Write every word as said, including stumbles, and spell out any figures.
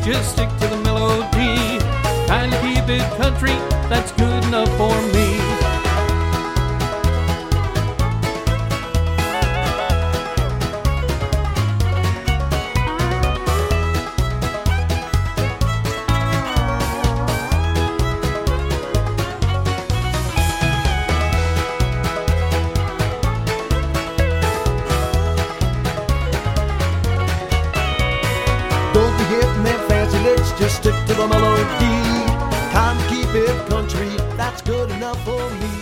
just stick to the melody. Kind of keep it country, that's good enough for me. Don't be hitting them fancy licks, just stick to the melody. Time to keep it country, that's good enough for me.